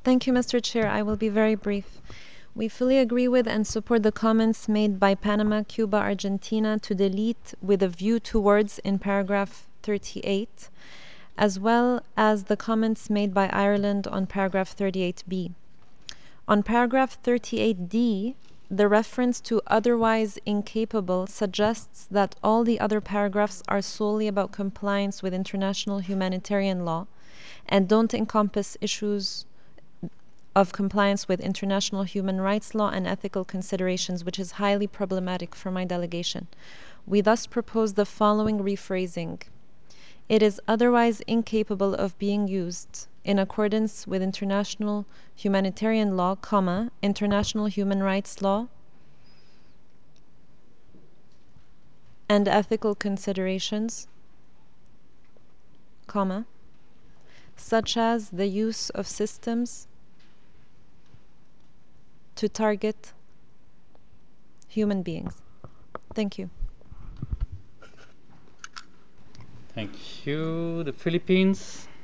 Thank you, Mr. Chair. I will be very brief. We fully agree with and support the comments made by Panama, Cuba, Argentina to delete with a view towards in paragraph 38, as well as the comments made by Ireland on paragraph 38b. On paragraph 38d, the reference to otherwise incapable suggests that all the other paragraphs are solely about compliance with international humanitarian law and don't encompass issues of compliance with international human rights law and ethical considerations, which is highly problematic for my delegation. We thus propose the following rephrasing. It is otherwise incapable of being used in accordance with international humanitarian law, comma, international human rights law, and ethical considerations, comma, such as the use of systems to target human beings. Thank you. Thank you. The Philippines.